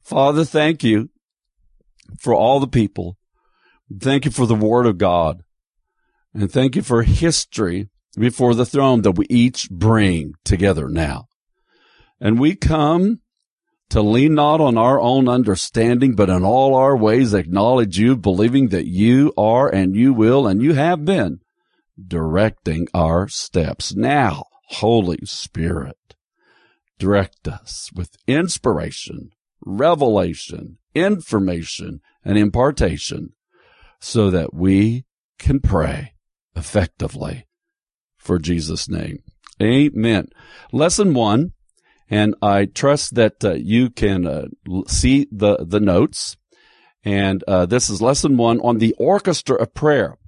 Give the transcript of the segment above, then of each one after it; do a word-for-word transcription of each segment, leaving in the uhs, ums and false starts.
Father, thank you for all the people. Thank you for the Word of God. And thank you for history before the throne that we each bring together now. And we come to lean not on our own understanding, but in all our ways acknowledge you, believing that you are and you will and you have been directing our steps. Now, Holy Spirit, direct us with inspiration, revelation, information, and impartation so that we can pray effectively for Jesus' name. Amen. Lesson one, and I trust that uh, you can uh, see the, the notes. And uh, this is lesson one on the orchestra of prayer.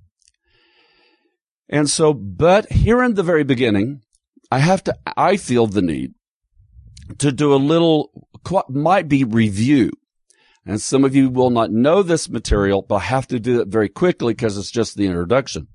And so, but here in the very beginning, I have to, I feel the need to do a little, what might be review. And some of you will not know this material, but I have to do it very quickly because it's just the introduction.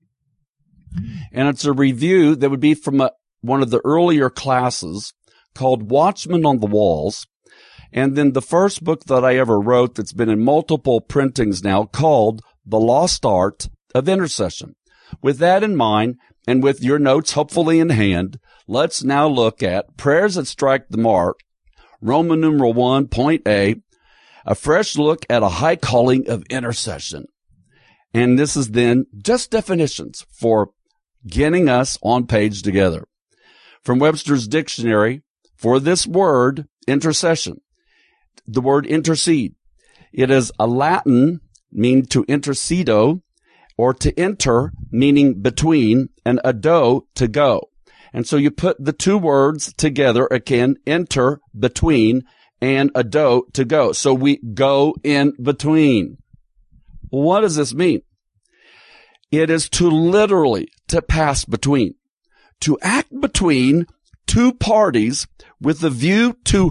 And it's a review that would be from a, one of the earlier classes called Watchmen on the Walls. And then the first book that I ever wrote that's been in multiple printings now called The Lost Art of Intercession. With that in mind, and with your notes hopefully in hand, let's now look at Prayers That Strike the Mark, Roman numeral one, point A, a fresh look at a high calling of intercession. And this is then just definitions for getting us on page together. From Webster's Dictionary, for this word, intercession, the word intercede. It is a Latin, mean to intercedo, or to enter, meaning between, and ado, to go. And so you put the two words together again, enter, between, and ado, to go. So we go in between. What does this mean? It is to literally, to pass between, to act between two parties with a view to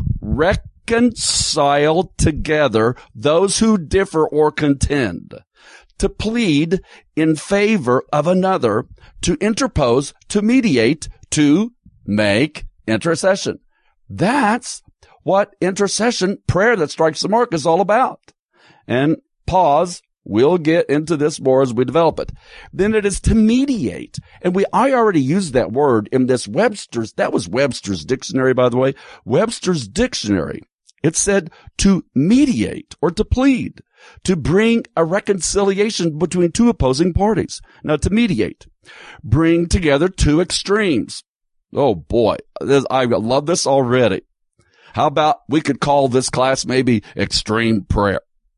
reconcile together those who differ or contend, to plead in favor of another, to interpose, to mediate, to make intercession. That's what intercession, prayer that strikes the mark, is all about. And pause. We'll get into this more as we develop it. Then it is to mediate. And we, I already used that word in this Webster's, that was Webster's dictionary, by the way. Webster's dictionary. It said to mediate or to plead, to bring a reconciliation between two opposing parties. Now, to mediate, bring together two extremes. Oh boy, this, I love this already. How about we could call this class maybe extreme prayer?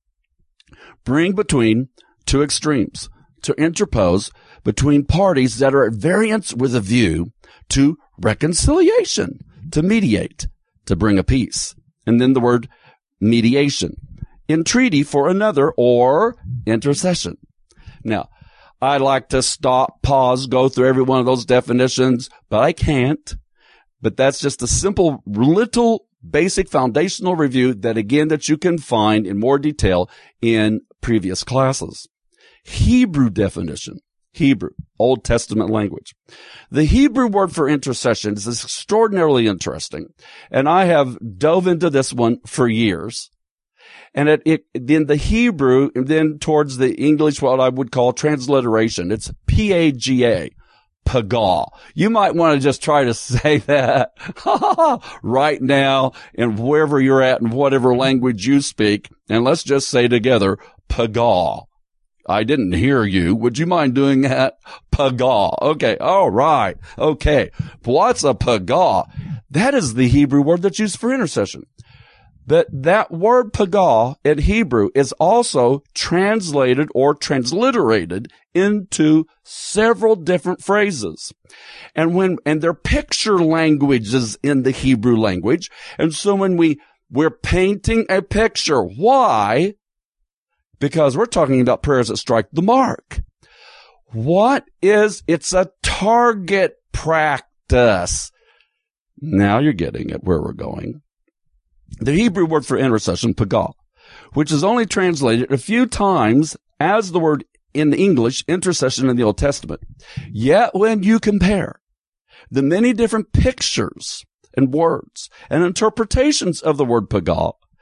Bring between two extremes, to interpose between parties that are at variance with a view to reconciliation, to mediate, to bring a peace. And then the word mediation, entreaty for another, or intercession. Now, I like to stop, pause, go through every one of those definitions, but I can't. But that's just a simple little basic foundational review that, again, that you can find in more detail in previous classes. Hebrew definition. Hebrew, Old Testament language. The Hebrew word for intercession is extraordinarily interesting, and I have dove into this one for years. And it, it then the Hebrew, and then towards the English, what I would call transliteration. It's P A G A. Pagah. You might want to just try to say that right now and wherever you're at and whatever language you speak. And let's just say together, Pagah. I didn't hear you. Would you mind doing that? Pagah. Okay. All right. Okay. What's a Pagah? That is the Hebrew word that's used for intercession. But that word Pagah in Hebrew is also translated or transliterated into several different phrases. And when, and they're picture languages in the Hebrew language. And so when we, we're painting a picture, why? Because we're talking about prayers that strike the mark. What is, it's a target practice. Now you're getting at where we're going. The Hebrew word for intercession, pagah, which is only translated a few times as the word in English, intercession in the Old Testament. Yet when you compare the many different pictures and words and interpretations of the word pagah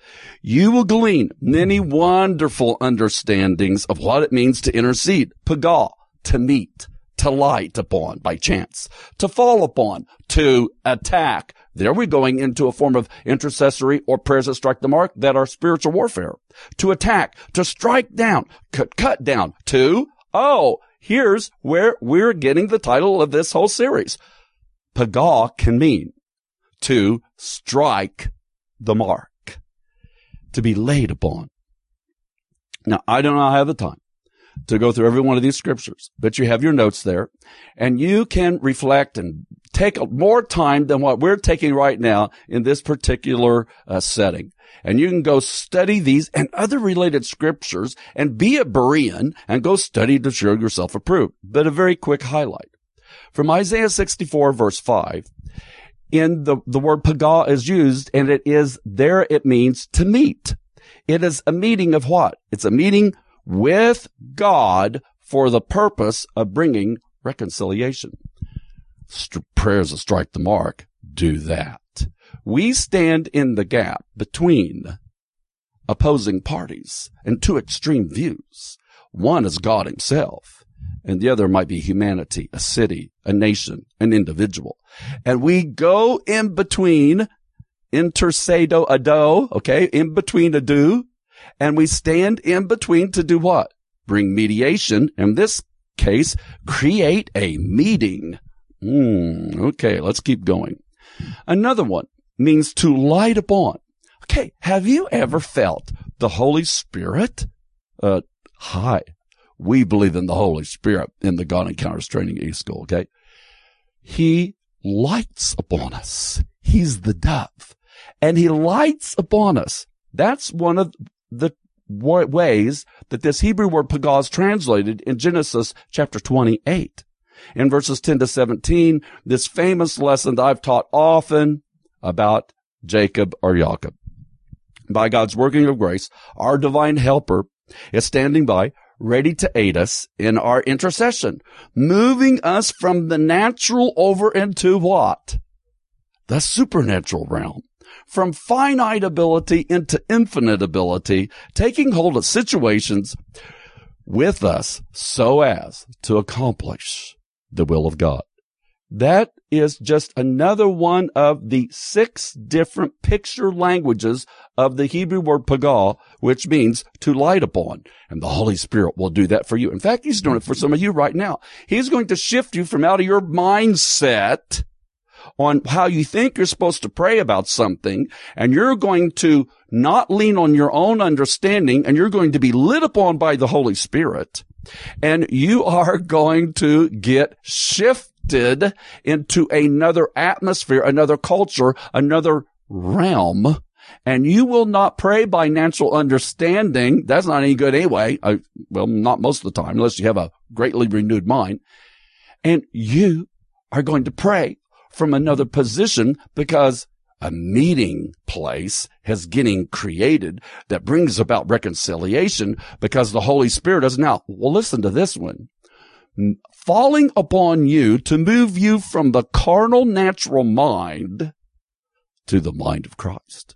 You will glean many wonderful understandings of what it means to intercede, pagah, to meet, to light upon by chance, to fall upon, to attack. There we're going into a form of intercessory or prayers that strike the mark that are spiritual warfare. To attack, to strike down, cut, cut down, to, oh, here's where we're getting the title of this whole series. Pagah can mean to strike the mark, to be laid upon. Now, I do not have the time to go through every one of these scriptures, but you have your notes there, and you can reflect and take more time than what we're taking right now in this particular uh, setting. And you can go study these and other related scriptures and be a Berean and go study to show yourself approved. But a very quick highlight. From Isaiah sixty-four, verse five, in the, the word pagah is used, and it is there, it means to meet. It is a meeting of what? It's a meeting with God for the purpose of bringing reconciliation. St- prayers that strike the mark do that. We stand in the gap between opposing parties and two extreme views. One is God himself, and the other might be humanity, a city, a nation, an individual. And we go in between, intercedo ado, okay, in between ado, and we stand in between to do what? Bring mediation. In this case, create a meeting. Mm, okay, let's keep going. Another one means to light upon. Okay, have you ever felt the Holy Spirit? Uh, hi. We believe in the Holy Spirit in the God Encounters Training E-School, okay? He lights upon us. He's the dove. And he lights upon us. That's one of the ways that this Hebrew word pagah is translated in Genesis chapter twenty-eight. In verses ten to seventeen, this famous lesson that I've taught often about Jacob or Jacob. By God's working of grace, our divine helper is standing by, ready to aid us in our intercession, moving us from the natural over into what? The supernatural realm. From finite ability into infinite ability, taking hold of situations with us so as to accomplish the will of God. That is just another one of the six different picture languages of the Hebrew word pagah, which means to light upon. And the Holy Spirit will do that for you. In fact, he's doing it for some of you right now. He's going to shift you from out of your mindset on how you think you're supposed to pray about something, and you're going to not lean on your own understanding, and you're going to be lit upon by the Holy Spirit, and you are going to get shifted into another atmosphere, another culture, another realm, and you will not pray by natural understanding. That's not any good anyway. I, well, not most of the time, unless you have a greatly renewed mind. And you are going to pray from another position, because a meeting place has getting created that brings about reconciliation, because the Holy Spirit is now, well, listen to this one, falling upon you to move you from the carnal natural mind to the mind of Christ.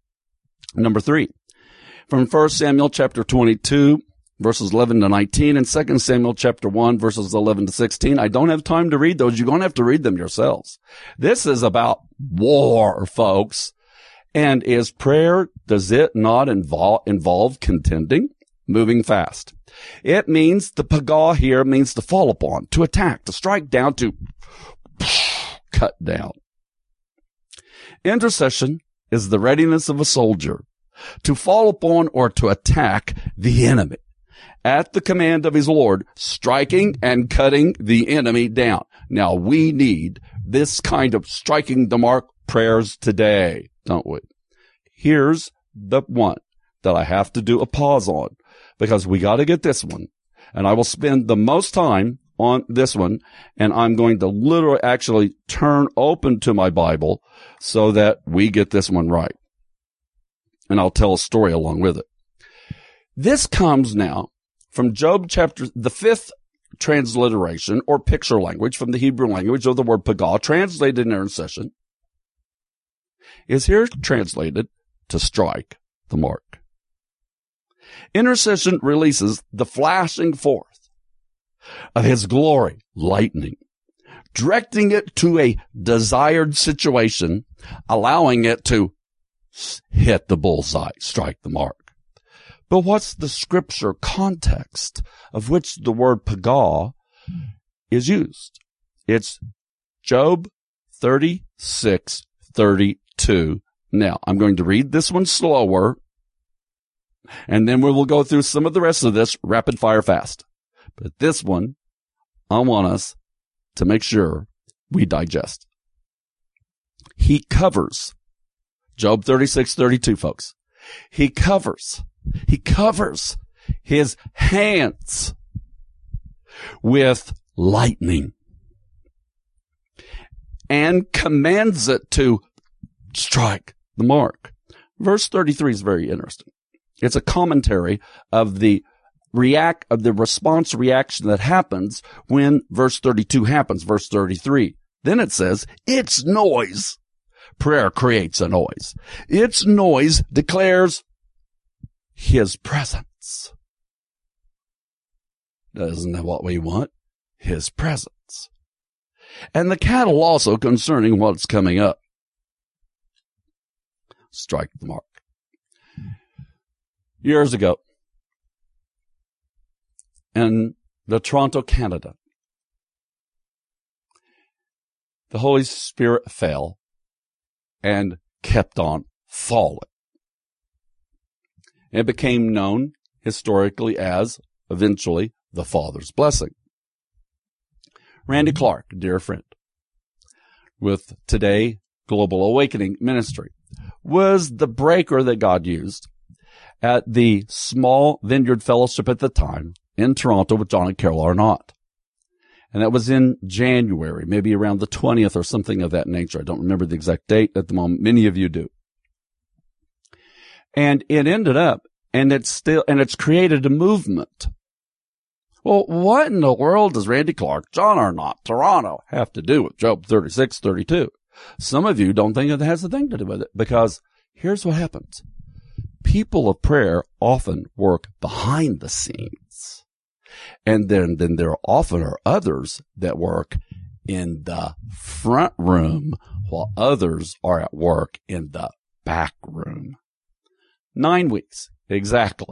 Number three, from First Samuel chapter twenty-two, verses eleven to nineteen, and Second Samuel chapter one, verses eleven to sixteen. I don't have time to read those. You're going to have to read them yourselves. This is about war, folks. And is prayer, does it not involve, involve contending? Moving fast. It means, the pagah here means to fall upon, to attack, to strike down, to cut down. Intercession is the readiness of a soldier to fall upon or to attack the enemy at the command of his Lord, striking and cutting the enemy down. Now, we need this kind of striking the mark prayers today, don't we? Here's the one that I have to do a pause on, because we got to get this one. And I will spend the most time on this one, and I'm going to literally actually turn open to my Bible so that we get this one right. And I'll tell a story along with it. This comes now from Job chapter, the fifth transliteration or picture language from the Hebrew language of the word pagah, translated in intercession, is here translated to strike the mark. Intercession releases the flashing forth of his glory, lightning, directing it to a desired situation, allowing it to hit the bullseye, strike the mark. But what's the scripture context of which the word pagah is used? It's Job thirty-six thirty-two. Now, I'm going to read this one slower, and then we will go through some of the rest of this rapid fire fast. But this one, I want us to make sure we digest. He covers, Job thirty-six thirty-two, folks. He covers, he covers his hands with lightning and commands it to strike the mark. Verse thirty-three is very interesting. It's a commentary of the react, of the response reaction that happens when verse thirty-two happens, verse thirty-three. Then it says, its noise, prayer creates a noise. Its noise declares his presence. Isn't that what we want? His presence. And the cattle also concerning what's coming up. Strike the mark. Years ago, in the Toronto, Canada, the Holy Spirit fell and kept on falling. It became known historically as, eventually, the Father's blessing. Randy Clark, a dear friend, with Today Global Awakening Ministry, was the breaker that God used at the small Vineyard Fellowship at the time in Toronto with John and Carol Arnott. And that was in January, maybe around the twentieth or something of that nature. I don't remember the exact date at the moment. Many of you do. And it ended up, and it's still, and it's created a movement. Well, what in the world does Randy Clark, John Arnott, Toronto have to do with Job thirty-six thirty-two? Some of you don't think it has a thing to do with it, because here's what happens. People of prayer often work behind the scenes. And then, then there often are others that work in the front room while others are at work in the back room. Nine weeks, exactly.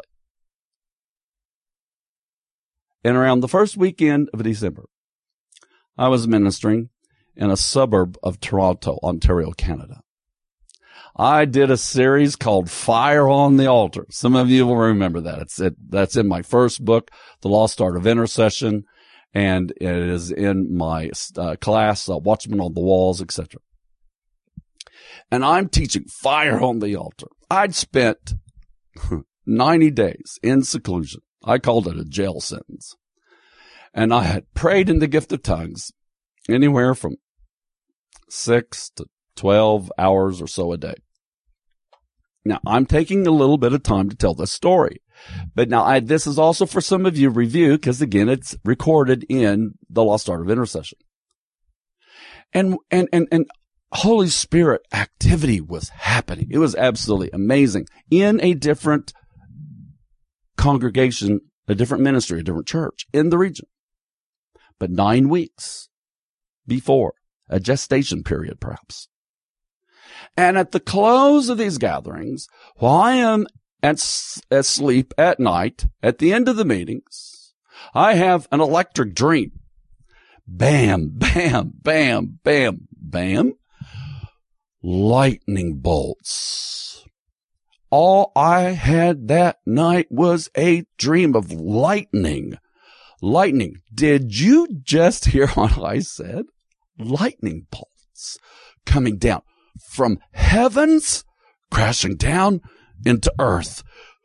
And around the first weekend of December, I was ministering in a suburb of Toronto, Ontario, Canada. I did a series called Fire on the Altar. Some of you will remember that. It's it, that's in my first book, The Lost Art of Intercession, and it is in my uh, class, uh, Watchmen on the Walls, et cetera. And I'm teaching Fire on the Altar. I'd spent ninety days in seclusion. I called it a jail sentence. And I had prayed in the gift of tongues anywhere from six to twelve hours or so a day. Now, I'm taking a little bit of time to tell this story. But now, I, this is also for some of you review, because again, it's recorded in The Lost Art of Intercession. And, and, and, and Holy Spirit activity was happening. It was absolutely amazing in a different congregation, a different ministry, a different church in the region. But nine weeks before, a gestation period perhaps. And at the close of these gatherings, while I am at, asleep at night, at the end of the meetings, I have an electric dream. Bam, bam, bam, bam, bam. Lightning bolts. All I had that night was a dream of lightning. Lightning. Did you just hear what I said? Lightning bolts coming down from heavens, crashing down into earth.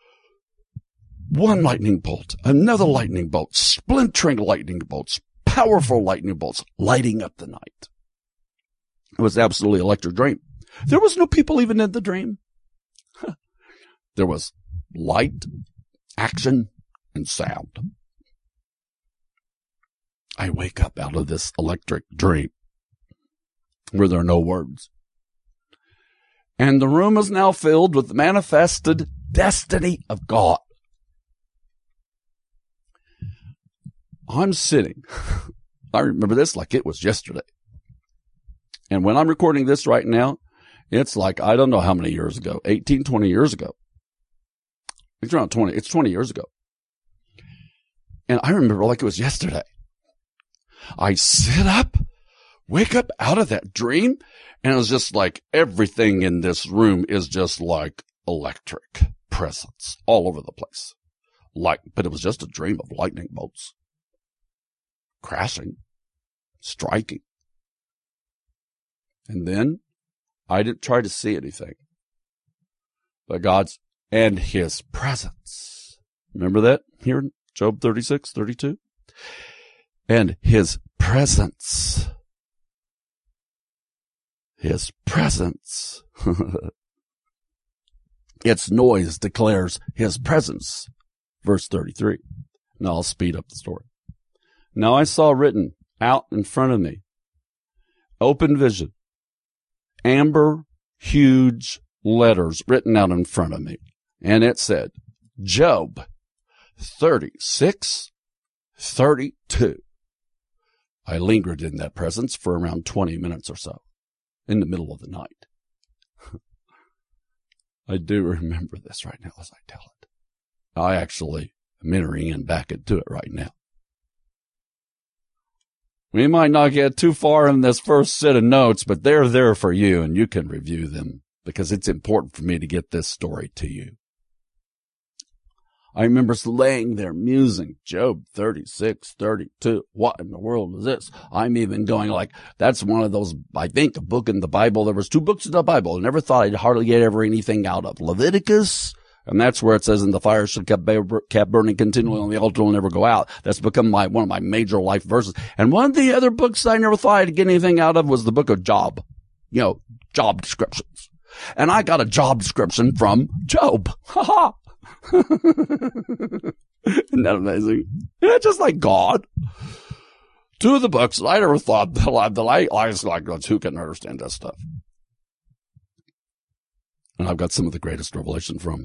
One lightning bolt, another lightning bolt, splintering lightning bolts, powerful lightning bolts lighting up the night. It was absolutely electric dream. There was no people even in the dream. There was light, action, and sound. I wake up out of this electric dream where there are no words. And the room is now filled with the manifested destiny of God. I'm sitting. I remember this like it was yesterday. And when I'm recording this right now, it's like, I don't know how many years ago, eighteen, twenty years ago. It's around twenty. It's twenty years ago. And I remember like it was yesterday. I sit up, wake up out of that dream, and it was just like everything in this room is just like electric presence all over the place. Like, but it was just a dream of lightning bolts crashing, striking. And then I didn't try to see anything, but God's and his presence. Remember that here in Job thirty-six, thirty-two? And his presence. His presence. Its noise declares his presence. Verse thirty-three. Now I'll speed up the story. Now I saw written out in front of me, open vision, amber, huge letters written out in front of me. And it said, Job thirty-six, thirty-two. I lingered in that presence for around twenty minutes or so in the middle of the night. I do remember this right now as I tell it. I actually am entering in back into it right now. We might not get too far in this first set of notes, but they're there for you and you can review them because it's important for me to get this story to you. I remember laying there musing, Job thirty-six, thirty-two. What in the world is this? I'm even going like, that's one of those, I think, a book in the Bible. There was two books in the Bible. I never thought I'd hardly get ever anything out of. Leviticus, and that's where it says, and the fire should kept, kept burning continually on the altar will never go out. That's become my, one of my major life verses. And one of the other books I never thought I'd get anything out of was the book of Job. You know, job descriptions. And I got a job description from Job. Ha ha. Isn't that amazing? Yeah, just like God. Two of the books I never thought that I, that I, I was like, who can understand that stuff? And I've got some of the greatest revelation from.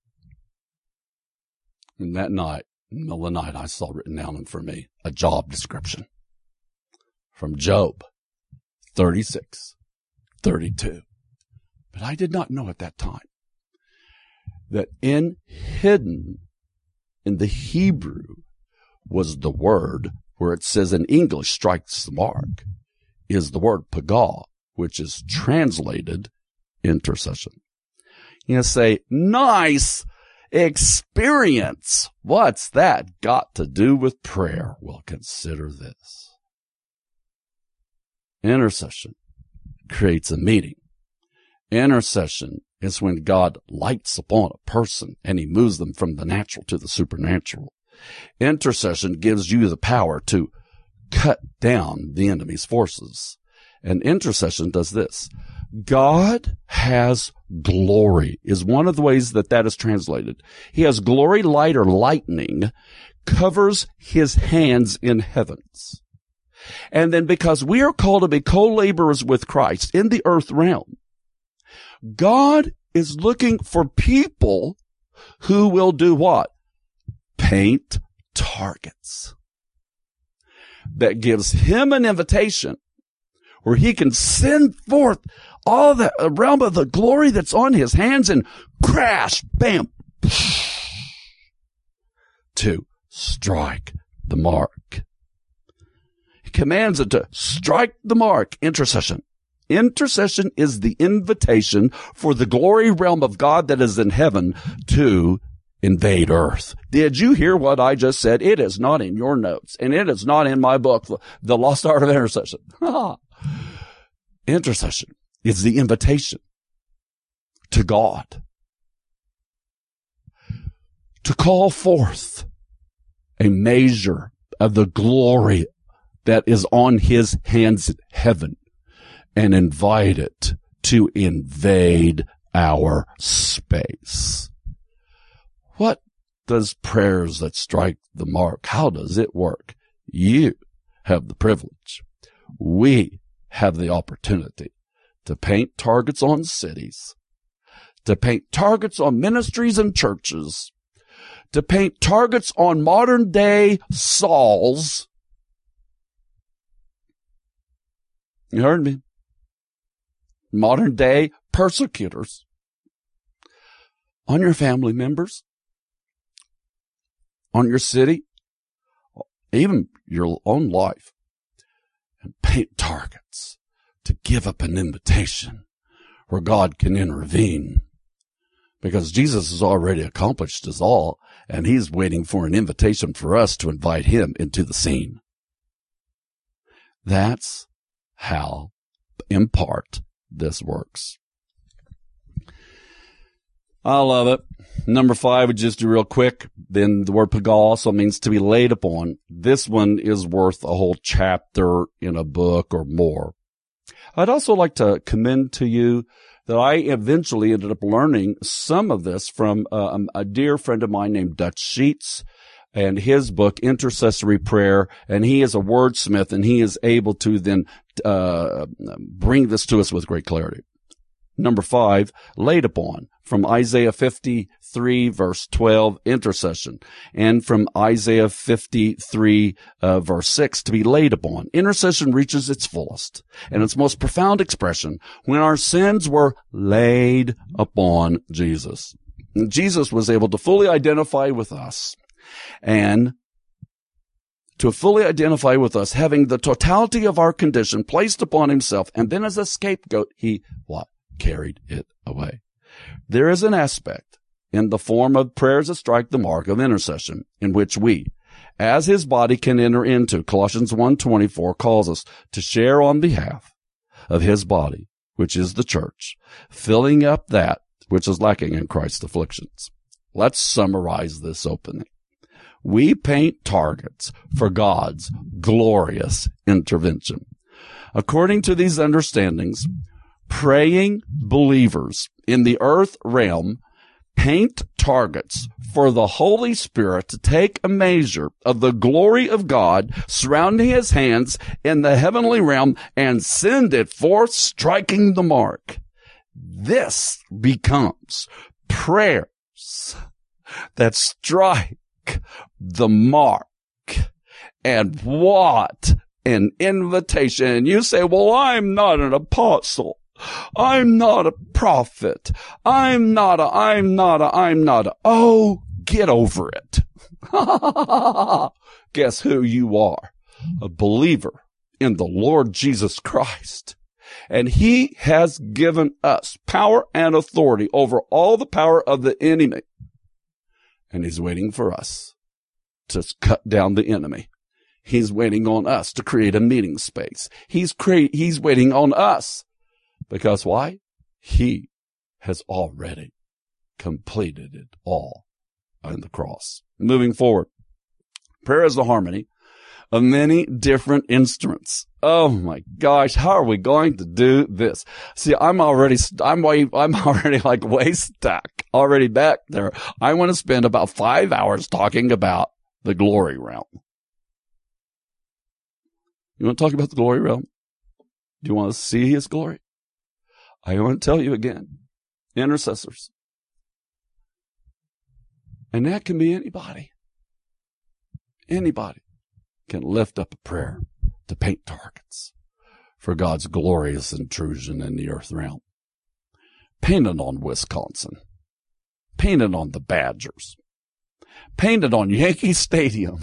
And that night, in the middle of the night, I saw written down in front of me a job description from Job thirty-six, thirty-two. But I did not know at that time that in hidden in the Hebrew was the word where it says in English strikes the mark is the word pagah, which is translated intercession. You say, nice experience. What's that got to do with prayer? Well, consider this. Intercession creates a meeting. Intercession is when God lights upon a person and he moves them from the natural to the supernatural. Intercession gives you the power to cut down the enemy's forces. And intercession does this. God has glory is one of the ways that that is translated. He has glory, light, or lightning covers his hands in heavens. And then because we are called to be co-laborers with Christ in the earth realm, God is looking for people who will do what? Paint targets. That gives him an invitation where he can send forth all the realm of the glory that's on his hands and crash, bam, to strike the mark. He commands it to strike the mark, intercession. Intercession is the invitation for the glory realm of God that is in heaven to invade earth. Did you hear what I just said? It is not in your notes, and it is not in my book, The Lost Art of Intercession. Intercession is the invitation to God to call forth a measure of the glory that is on his hands in heaven and invite it to invade our space. What does prayers that strike the mark, how does it work? You have the privilege. We have the opportunity to paint targets on cities, to paint targets on ministries and churches, to paint targets on modern day Sauls. You heard me. Modern day persecutors on your family members, on your city, even your own life, and paint targets to give up an invitation where God can intervene, because Jesus has already accomplished us all, and he's waiting for an invitation for us to invite him into the scene. That's how, in part, this works. I love it. Number five, we just do real quick. Then the word pagal also means to be laid upon. This one is worth a whole chapter in a book or more. I'd also like to commend to you that I eventually ended up learning some of this from uh, a dear friend of mine named Dutch Sheets and his book, Intercessory Prayer. And he is a wordsmith, and he is able to then uh bring this to us with great clarity. Number five, laid upon, from Isaiah fifty-three, verse twelve, intercession, and from Isaiah fifty-three, uh, verse six, to be laid upon. Intercession reaches its fullest and its most profound expression when our sins were laid upon Jesus. And Jesus was able to fully identify with us, and to fully identify with us, having the totality of our condition placed upon himself, and then as a scapegoat, he, what? Carried it away. There is an aspect in the form of prayers that strike the mark of intercession in which we, as his body, can enter into. Colossians one twenty-four calls us to share on behalf of his body, which is the church, filling up that which is lacking in Christ's afflictions. Let's summarize this opening. We paint targets for God's glorious intervention. According to these understandings, praying believers in the earth realm paint targets for the Holy Spirit to take a measure of the glory of God surrounding his hands in the heavenly realm and send it forth, striking the mark. This becomes prayers that strike the mark. And what an invitation. And you say, well, I'm not an apostle. I'm not a prophet. I'm not a, I'm not a, I'm not a, oh, get over it. Guess who you are? A believer in the Lord Jesus Christ. And he has given us power and authority over all the power of the enemy. And he's waiting for us to cut down the enemy. He's waiting on us to create a meeting space. He's cre- he's waiting on us. Because why? He has already completed it all on the cross. Moving forward, prayer is the harmony of many different instruments. Oh my gosh, how are we going to do this? See, I'm already, I'm way, I'm already like way stuck, already back there. I want to spend about five hours talking about the glory realm. You want to talk about the glory realm? Do you want to see his glory? I want to tell you again, intercessors. And that can be anybody. Anybody can lift up a prayer to paint targets for God's glorious intrusion in the earth realm. Paint it on Wisconsin. Paint it on the Badgers. Paint it on Yankee Stadium.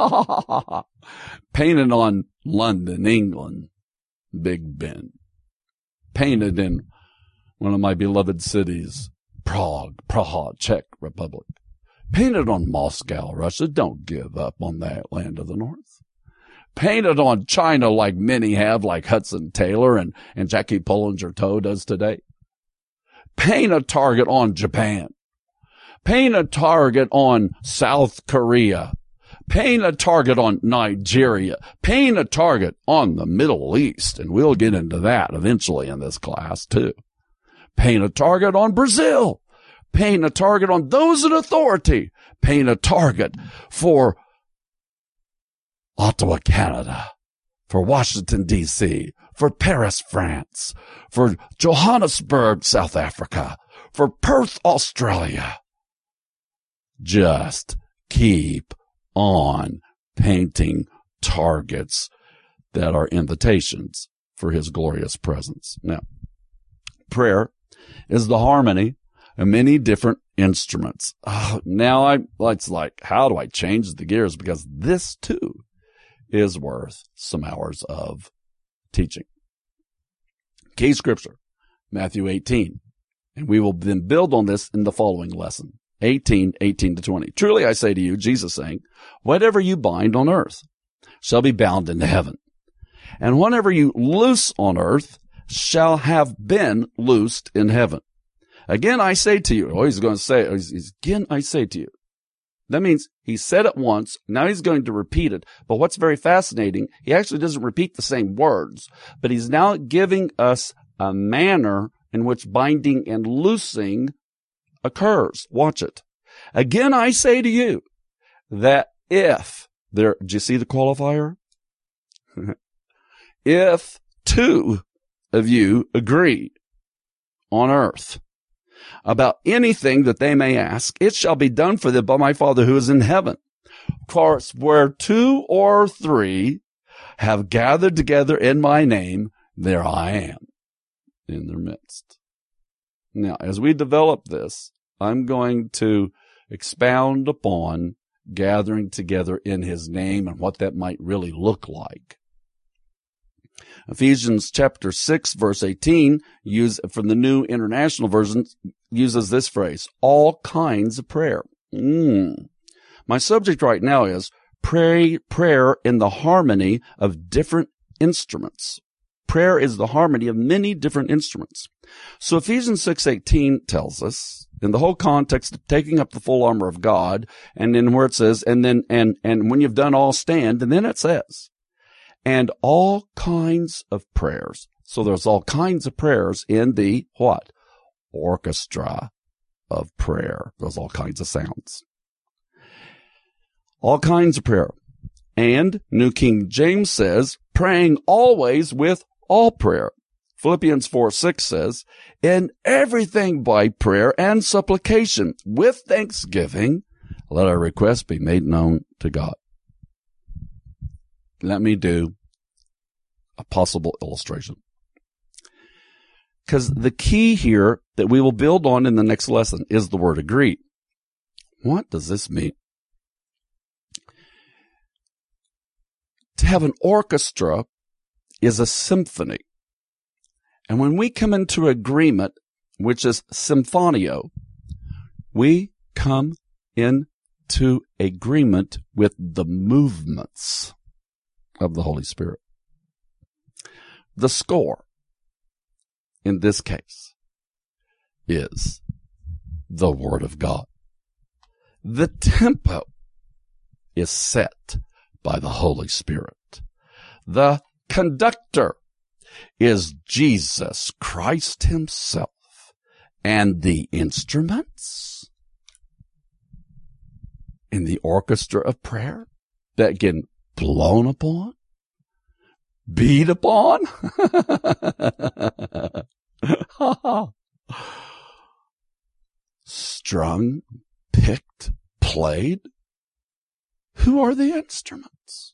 Paint it on London, England, Big Ben. Painted in one of my beloved cities, Prague, Praha, Czech Republic. Painted on Moscow, Russia. Don't give up on that land of the north. Painted on China like many have, like Hudson Taylor and, and Jackie Pullinger-Toe does today. Paint a target on Japan. Paint a target on South Korea. Paint a target on Nigeria. Paint a target on the Middle East. And we'll get into that eventually in this class too. Paint a target on Brazil. Paint a target on those in authority. Paint a target for Ottawa, Canada, for Washington, D C, for Paris, France, for Johannesburg, South Africa, for Perth, Australia. Just keep on painting targets that are invitations for his glorious presence. Now, prayer is the harmony of many different instruments. Oh, now I, it's like, how do I change the gears? Because this too is worth some hours of teaching. Key scripture, Matthew eighteen. And we will then build on this in the following lesson. eighteen, eighteen to twenty. Truly I say to you, Jesus saying, whatever you bind on earth shall be bound in heaven. And whatever you loose on earth shall have been loosed in heaven. Again, I say to you, oh, he's going to say, again, I say to you. That means he said it once. Now he's going to repeat it. But what's very fascinating, he actually doesn't repeat the same words, but he's now giving us a manner in which binding and loosing occurs. Watch it. Again, I say to you that if there, do you see the qualifier? If two of you agree on earth about anything that they may ask, it shall be done for them by my Father who is in heaven. Of course, where two or three have gathered together in my name, there I am in their midst. Now, as we develop this, I'm going to expound upon gathering together in his name and what that might really look like. Ephesians chapter six, verse eighteen, use, from the New International Version, uses this phrase, all kinds of prayer. Mm. My subject right now is pray, prayer in the harmony of different instruments. Prayer is the harmony of many different instruments. So Ephesians six eighteen tells us, in the whole context of taking up the full armor of God, and then where it says, and then, and, and when you've done all, stand, and then it says, and all kinds of prayers. So there's all kinds of prayers in the what? Orchestra of prayer. There's all kinds of sounds. All kinds of prayer. And New King James says, praying always with all prayer. Philippians four six says, in everything by prayer and supplication with thanksgiving, let our requests be made known to God. Let me do a possible illustration. Because the key here that we will build on in the next lesson is the word agree. What does this mean? To have an orchestra is a symphony. And when we come into agreement, which is symphonio, we come into agreement with the movements of the Holy Spirit. The score, in this case, is the Word of God. The tempo is set by the Holy Spirit. The conductor is Jesus Christ himself. And the instruments in the orchestra of prayer that get blown upon, beat upon, strung, picked, played. Who are the instruments?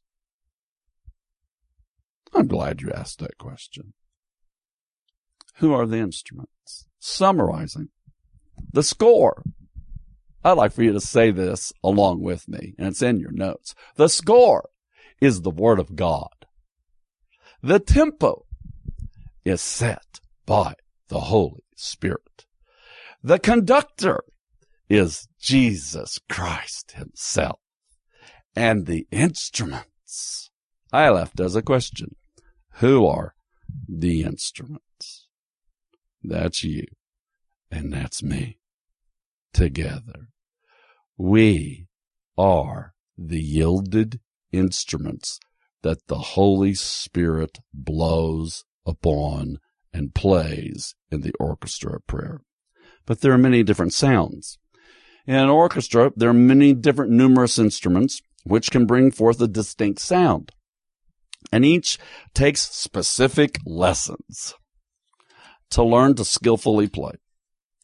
I'm glad you asked that question. Who are the instruments? Summarizing the score. I'd like for you to say this along with me, and it's in your notes. The score is the Word of God. The tempo is set by the Holy Spirit. The conductor is Jesus Christ himself. And the instruments, I left as a question. Who are the instruments? That's you, and that's me. Together, we are the yielded instruments that the Holy Spirit blows upon and plays in the orchestra of prayer. But there are many different sounds. In an orchestra, there are many different numerous instruments which can bring forth a distinct sound. And each takes specific lessons to learn to skillfully play.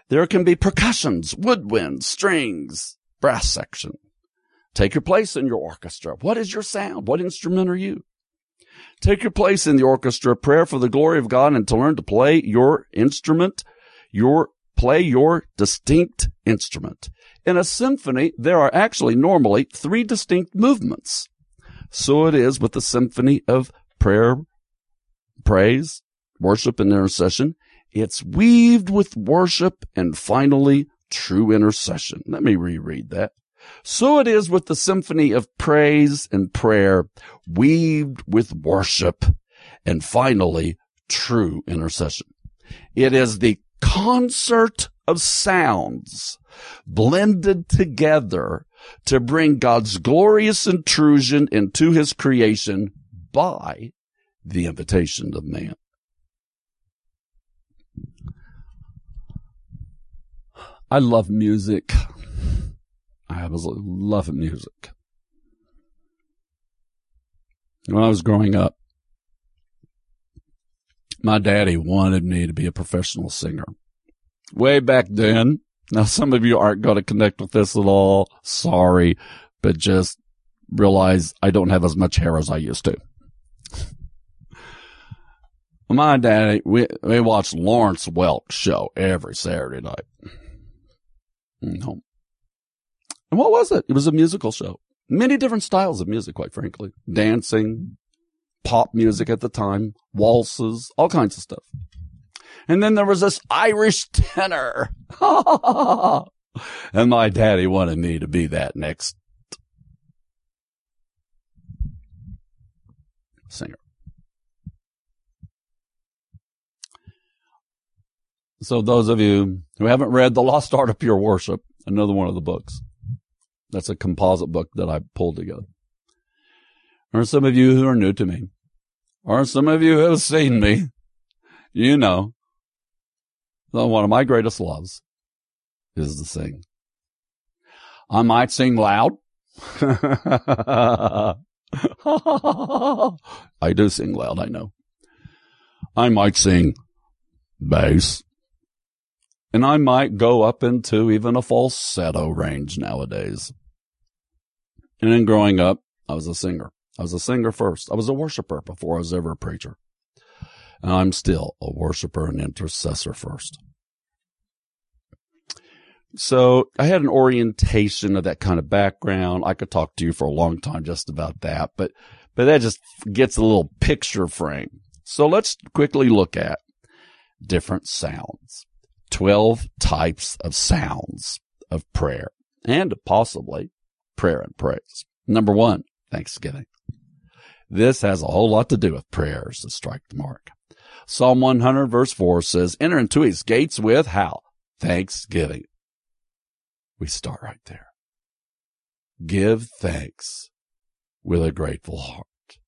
There can be percussions, woodwinds, strings, brass section. Take your place in your orchestra. What is your sound? What instrument are you? Take your place in the orchestra, prayer for the glory of God, and to learn to play your instrument, your play your distinct instrument. In a symphony, there are actually normally three distinct movements. So it is with the symphony of prayer, praise, worship, and intercession. It's weaved with worship and finally true intercession. Let me reread that. So it is with the symphony of praise and prayer, weaved with worship and finally true intercession. It is the concert of sounds blended together to bring God's glorious intrusion into his creation by the invitation of man. I love music. I absolutely love music. When I was growing up, my daddy wanted me to be a professional singer. Way back then. Now, some of you aren't going to connect with this at all. Sorry, but just realize I don't have as much hair as I used to. My daddy, we, we watched Lawrence Welk show every Saturday night. You know. And what was it? It was a musical show. Many different styles of music, quite frankly. Dancing, pop music at the time, waltzes, all kinds of stuff. And then there was this Irish tenor. And my daddy wanted me to be that next singer. So those of you who haven't read The Lost Art of Pure Worship, another one of the books, that's a composite book that I pulled together. Or some of you who are new to me, or some of you who have seen me, you know, that one of my greatest loves is to sing. I might sing loud. I do sing loud, I know. I might sing bass. And I might go up into even a falsetto range nowadays. And then growing up, I was a singer. I was a singer first. I was a worshiper before I was ever a preacher. And I'm still a worshiper and intercessor first. So I had an orientation of that kind of background. I could talk to you for a long time just about that, but, but that just gets a little picture frame. So let's quickly look at different sounds. twelve types of sounds of prayer and possibly prayer and praise. Number one, thanksgiving. This has a whole lot to do with prayers that strike the mark. Psalm one hundred verse four says, enter into his gates with how? Thanksgiving. We start right there. Give thanks with a grateful heart.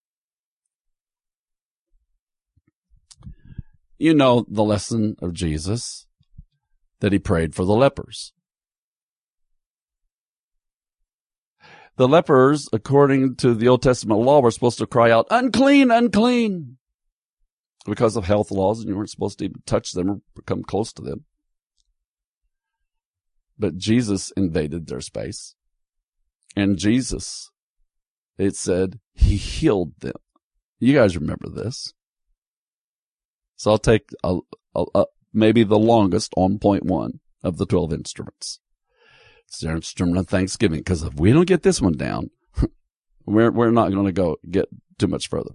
You know the lesson of Jesus that he prayed for the lepers. The lepers, according to the Old Testament law, were supposed to cry out, unclean, unclean, because of health laws, and you weren't supposed to even touch them or come close to them. But Jesus invaded their space. And Jesus, it said, he healed them. You guys remember this. So I'll take a, a, a, maybe the longest on point one of the twelve instruments. It's their instrument of thanksgiving, because if we don't get this one down, we're we're not going to go get too much further.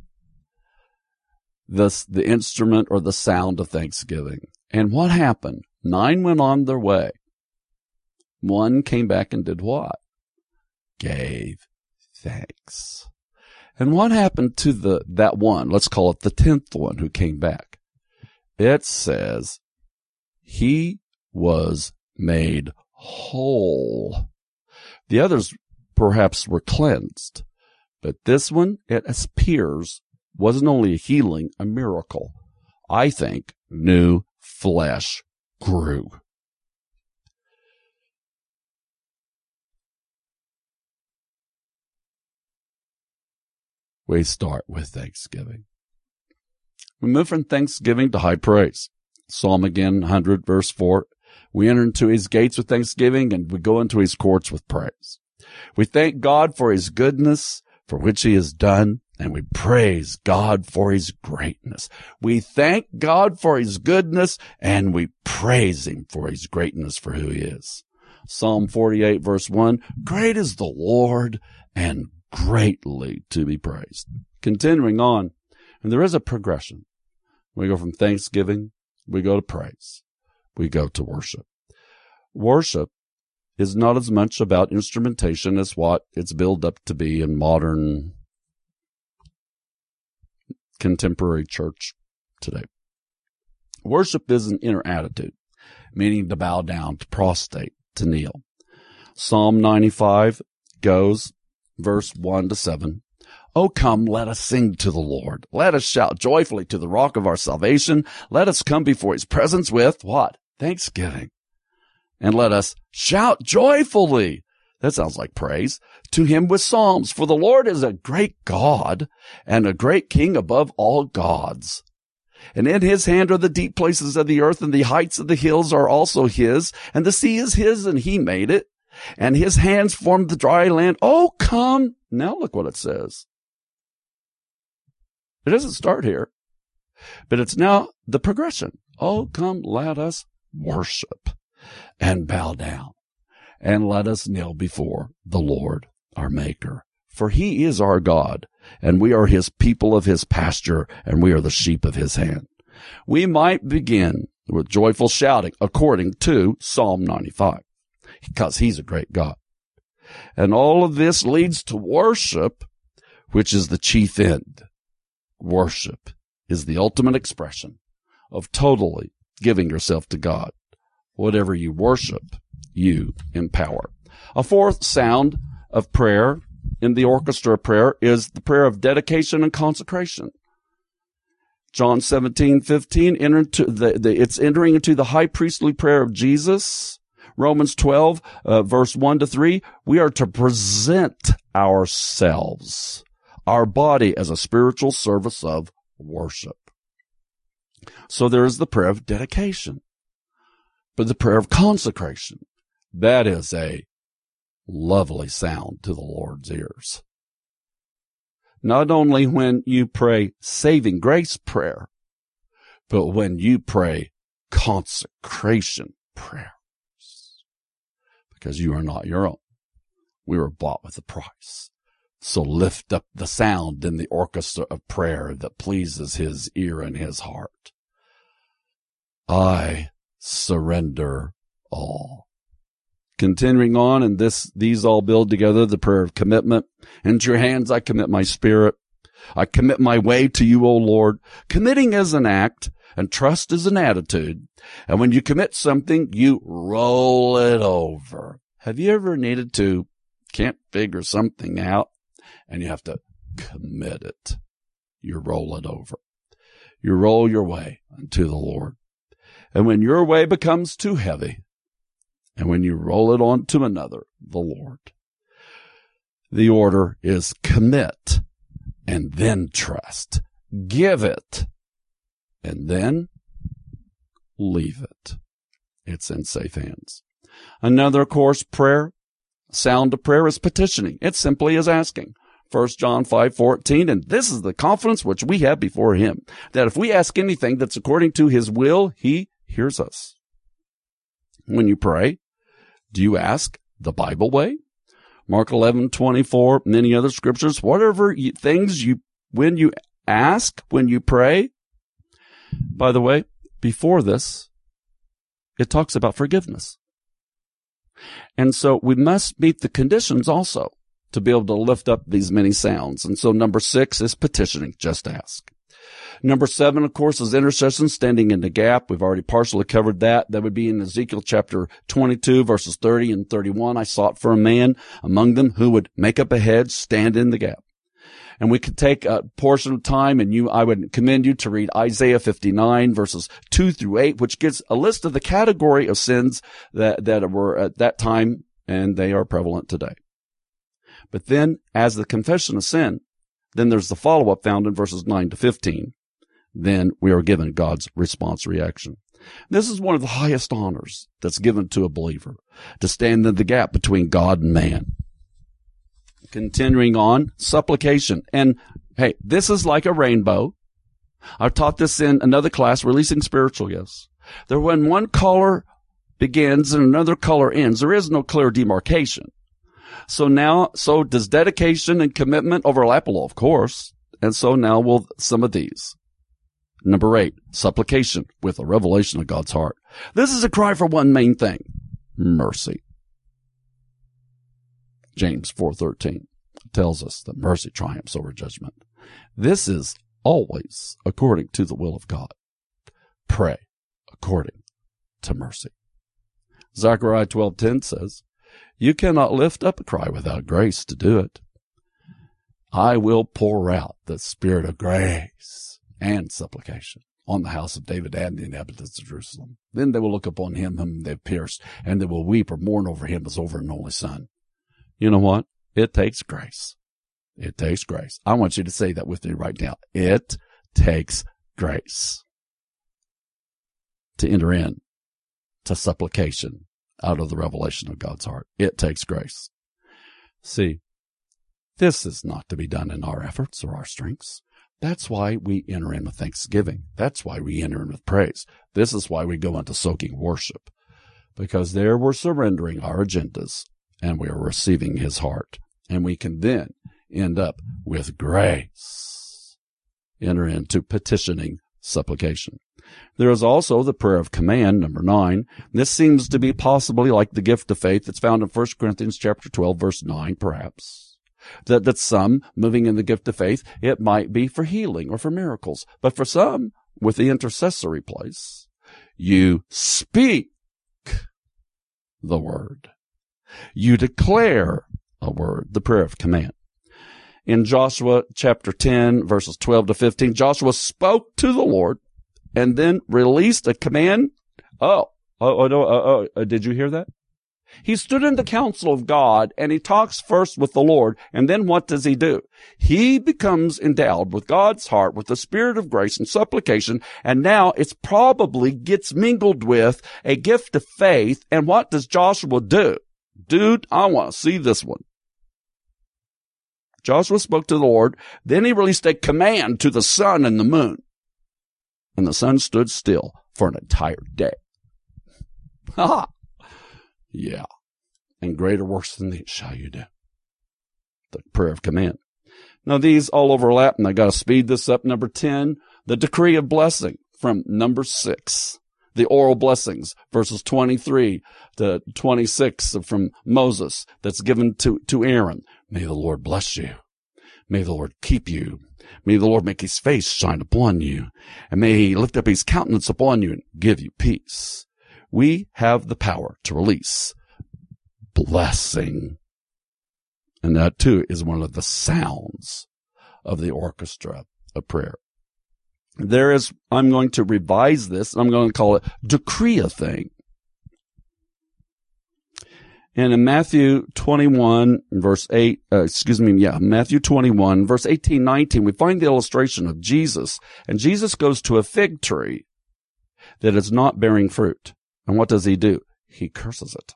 This, the instrument or the sound of thanksgiving. And what happened? Nine went on their way. One came back and did what? Gave thanks. And what happened to the that one? Let's call it the tenth one who came back. It says he was made whole. The others perhaps were cleansed, but this one, it appears, wasn't only a healing, a miracle. I think new flesh grew. We start with thanksgiving. We move from thanksgiving to high praise. Psalm again, one hundred verse four. We enter into his gates with thanksgiving, and we go into his courts with praise. We thank God for his goodness, for which he has done, and we praise God for his greatness. We thank God for his goodness, and we praise him for his greatness, for who he is. Psalm forty-eight, verse one, great is the Lord, and greatly to be praised. Continuing on, and there is a progression. We go from thanksgiving, we go to praise, we go to worship. Worship is not as much about instrumentation as what it's built up to be in modern contemporary church today. Worship is an inner attitude, meaning to bow down, to prostrate, to kneel. Psalm ninety-five goes, verse one to seven. Oh, come, let us sing to the Lord. Let us shout joyfully to the rock of our salvation. Let us come before his presence with what? Thanksgiving. And let us shout joyfully. That sounds like praise. To him with psalms. For the Lord is a great God and a great King above all gods. And in his hand are the deep places of the earth, and the heights of the hills are also his. And the sea is his, and he made it. And his hands formed the dry land. Oh, come. Now look what it says. It doesn't start here, but it's now the progression. Oh, come, let us worship and bow down, and let us kneel before the Lord our Maker. For he is our God, and we are his people of his pasture, and we are the sheep of his hand. We might begin with joyful shouting according to Psalm ninety-five, because he's a great God. And all of this leads to worship, which is the chief end. Worship is the ultimate expression of totally giving yourself to God. Whatever you worship, you empower. A fourth sound of prayer in the orchestra of prayer is the prayer of dedication and consecration. John seventeen fifteen, enter into the, the, it's entering into the high priestly prayer of Jesus. Romans twelve, uh, verse one to three, we are to present ourselves, our body, as a spiritual service of worship. So there is the prayer of dedication, but the prayer of consecration, that is a lovely sound to the Lord's ears. Not only when you pray saving grace prayer, but when you pray consecration prayers, because you are not your own. We were bought with a price. So lift up the sound in the orchestra of prayer that pleases his ear and his heart. I surrender all. Continuing on, and this, these all build together the prayer of commitment. Into your hands I commit my spirit. I commit my way to you, O Lord. Committing is an act, and trust is an attitude. And when you commit something, you roll it over. Have you ever needed to, can't figure something out, and you have to commit it? You roll it over. You roll your way unto the Lord. And when your way becomes too heavy, and when you roll it on to another, the Lord, the order is commit and then trust. Give it and then leave it. It's in safe hands. Another, of course, prayer, sound of prayer is petitioning. It simply is asking. First John five fourteen, and this is the confidence which we have before him, that if we ask anything that's according to his will, he hears us. When you pray, do you ask the Bible way? Mark eleven twenty-four, many other scriptures, whatever you, things you, when you ask, when you pray. By the way, before this, it talks about forgiveness. And so we must meet the conditions also to be able to lift up these many sounds. And so number six is petitioning, just ask. Number seven, of course, is intercession, standing in the gap. We've already partially covered that. That would be in Ezekiel chapter twenty-two, verses thirty and thirty-one. I sought for a man among them who would make up a hedge, stand in the gap. And we could take a portion of time, and you, I would commend you to read Isaiah fifty-nine, verses two through eight, which gives a list of the category of sins that, that were at that time, and they are prevalent today. But then, as the confession of sin, then there's the follow-up found in verses nine to fifteen. Then we are given God's response reaction. This is one of the highest honors that's given to a believer, to stand in the gap between God and man. Continuing on, supplication. And hey, this is like a rainbow. I taught this in another class, Releasing Spiritual Gifts. That when one color begins and another color ends, there is no clear demarcation. So now, so does dedication and commitment overlap? Well, of course. And so now will some of these. Number eight, supplication with a revelation of God's heart. This is a cry for one main thing, mercy. James four thirteen tells us that mercy triumphs over judgment. This is always according to the will of God. Pray according to mercy. Zechariah twelve ten says, you cannot lift up a cry without grace to do it. I will pour out the spirit of grace and supplication on the house of David and the inhabitants of Jerusalem. Then they will look upon him whom they have pierced, and they will weep or mourn over him as over an only son. You know what? It takes grace. It takes grace. I want you to say that with me right now. It takes grace to enter in to supplication out of the revelation of God's heart. It takes grace. See, this is not to be done in our efforts or our strengths. That's why we enter in with thanksgiving. That's why we enter in with praise. This is why we go into soaking worship, because there we're surrendering our agendas and we are receiving his heart. And we can then end up with grace, enter into petitioning supplication. There is also the prayer of command, number nine. This seems to be possibly like the gift of faith that's found in First Corinthians chapter twelve, verse nine, perhaps. That, that some, moving in the gift of faith, it might be for healing or for miracles. But for some, with the intercessory place, you speak the word. You declare a word, the prayer of command. In Joshua chapter ten, verses twelve to fifteen, Joshua spoke to the Lord and then released a command. Oh, oh, oh, no, oh, oh, did you hear that? He stood in the counsel of God and he talks first with the Lord. And then what does he do? He becomes endowed with God's heart, with the spirit of grace and supplication. And now it's probably gets mingled with a gift of faith. And what does Joshua do? Dude, I want to see this one. Joshua spoke to the Lord. Then he released a command to the sun and the moon. And the sun stood still for an entire day. Ha! Yeah. And greater works than these shall you do. The prayer of command. Now these all overlap, and I got to speed this up. Number ten, the decree of blessing from number six. The oral blessings, verses twenty-three to twenty-six from Moses, that's given to, to Aaron. May the Lord bless you. May the Lord keep you. May the Lord make his face shine upon you. And may he lift up his countenance upon you and give you peace. We have the power to release blessing. And that too is one of the sounds of the orchestra of prayer. There is, I'm going to revise this. I'm going to call it decree a thing. And in Matthew twenty-one, verse eight, uh, excuse me, yeah, Matthew twenty-one, verse eighteen, nineteen, we find the illustration of Jesus. And Jesus goes to a fig tree that is not bearing fruit. And what does he do? He curses it.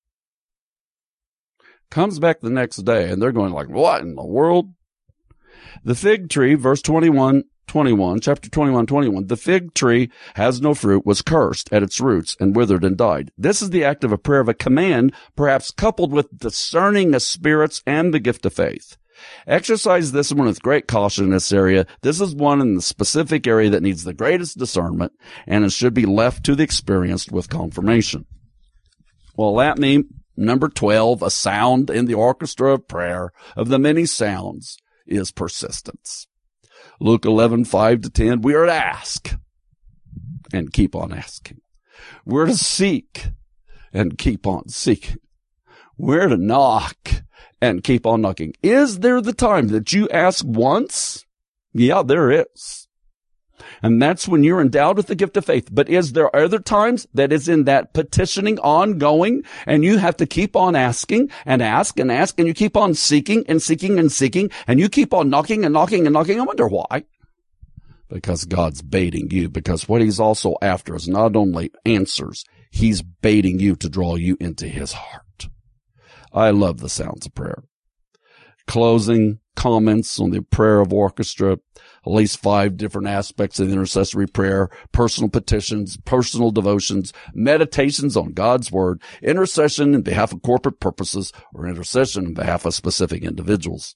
Comes back the next day, and they're going like, what in the world? The fig tree, verse twenty-one, twenty-one, chapter twenty-one, twenty-one, the fig tree has no fruit, was cursed at its roots, and withered and died. This is the act of a prayer of a command, perhaps coupled with discerning of spirits and the gift of faith. Exercise this one with great caution in this area. This is one in the specific area that needs the greatest discernment, and it should be left to the experienced with confirmation. Well, that means number twelve, a sound in the orchestra of prayer of the many sounds is persistence. Luke eleven, five to ten, we are to ask and keep on asking. We're to seek and keep on seeking. We're to knock and keep on knocking. Is there the time that you ask once? Yeah, there is. And that's when you're endowed with the gift of faith. But is there other times that is in that petitioning ongoing and you have to keep on asking and ask and ask and you keep on seeking and seeking and seeking and you keep on knocking and knocking and knocking? I wonder why. because God's baiting you, because what he's also after is not only answers, he's baiting you to draw you into his heart. I love the sounds of prayer. Closing comments on the prayer of orchestra, at least five different aspects of intercessory prayer: personal petitions, personal devotions, meditations on God's word, intercession in behalf of corporate purposes, or intercession in behalf of specific individuals.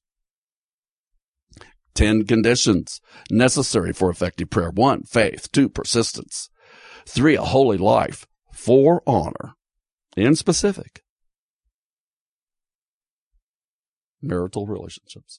Ten conditions necessary for effective prayer. One, faith. Two, persistence. Three, a holy life. Four, honor. In specific, marital relationships.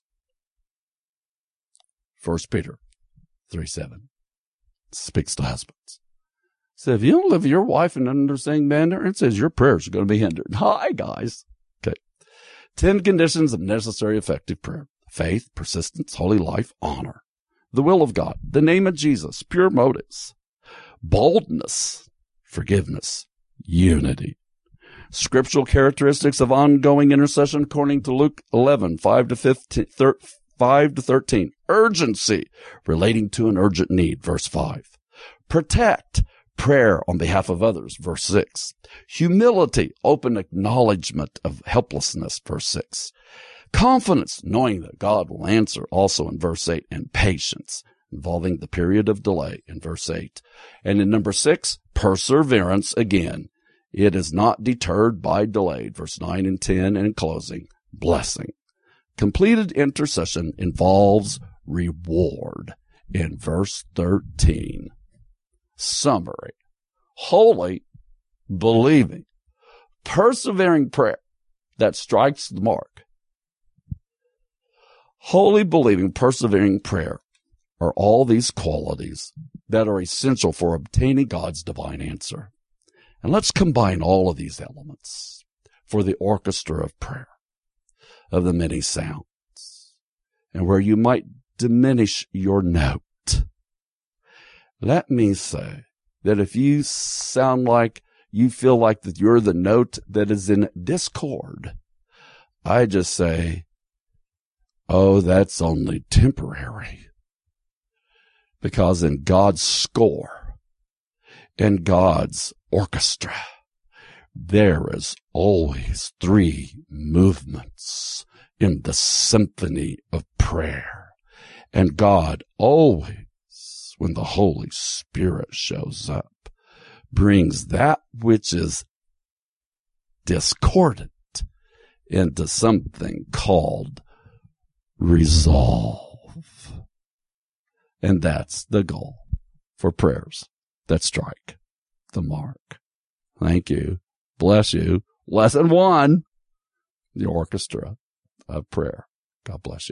First Peter three seven speaks to husbands. So if you don't live with your wife in an understanding manner, it says your prayers are going to be hindered. Hi, guys. Okay. Ten conditions of necessary effective prayer. Faith, persistence, holy life, honor, the will of God, the name of Jesus, pure motives, boldness, forgiveness, unity. Scriptural characteristics of ongoing intercession according to Luke eleven, five to fifteen, five to thirteen. Urgency, relating to an urgent need, verse five. Protect, prayer on behalf of others, verse six. Humility, open acknowledgement of helplessness, verse six. Confidence, knowing that God will answer, also in verse eight. And patience, involving the period of delay, in verse eight. And in number six, perseverance, again. It is not deterred by delay, verse nine and ten. And in closing, blessing. Completed intercession involves reward, in verse thirteen. Summary: holy, believing, persevering prayer that strikes the mark. Holy, believing, persevering prayer are all these qualities that are essential for obtaining God's divine answer. And let's combine all of these elements for the orchestra of prayer, of the many sounds, and where you might diminish your note. Let me say that if you sound like you feel like that you're the note that is in discord, I just say, oh, that's only temporary. Because in God's score, in God's orchestra, there is always three movements in the symphony of prayer. And God always, when the Holy Spirit shows up, brings that which is discordant into something called resolve. And that's the goal for prayers that strike the mark. Thank you. Bless you. Lesson one, the orchestra of prayer. God bless you.